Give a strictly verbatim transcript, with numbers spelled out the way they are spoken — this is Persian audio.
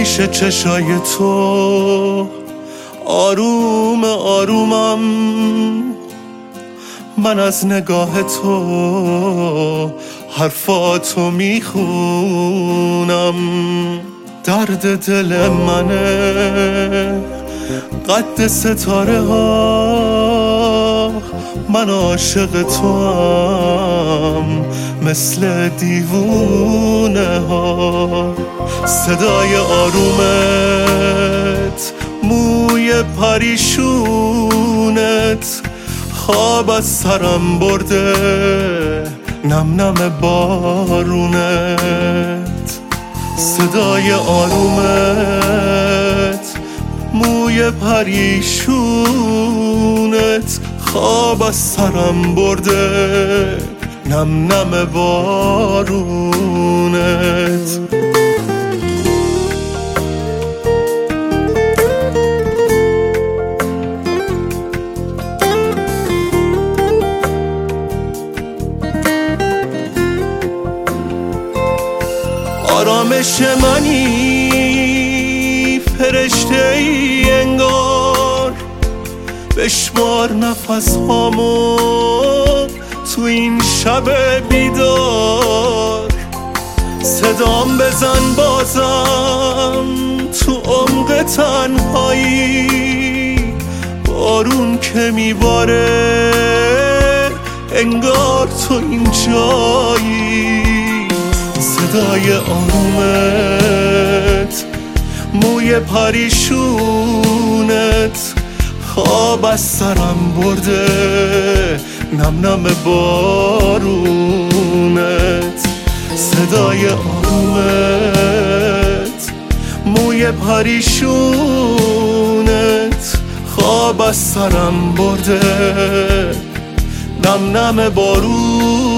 پیش چشای تو آروم آرومم، من از نگاه تو حرفاتو میخونم. درد دل منه قد ستاره ها، من عاشق تو هم مثل دیوونه ها. صدای آرومت، موی پریشونت، خواب از سرم برده، نم نم بارونت. صدای آرومت، موی پریشونت، خواب از سرم برده، نم نم بارونت. آرامش منی، فرشته ای انگار، بشمار نفس هامو تو این شب بیدار. صدام بزن بازم تو عمق تنهایی، بارون که میباره انگار تو اینجایی. صدای آرومت، موی پریشونت، خواب از سرم برده، نم نم بارونت. صدای آرومت، موی پریشونت، خواب از سرم برده، نم نم بارونت.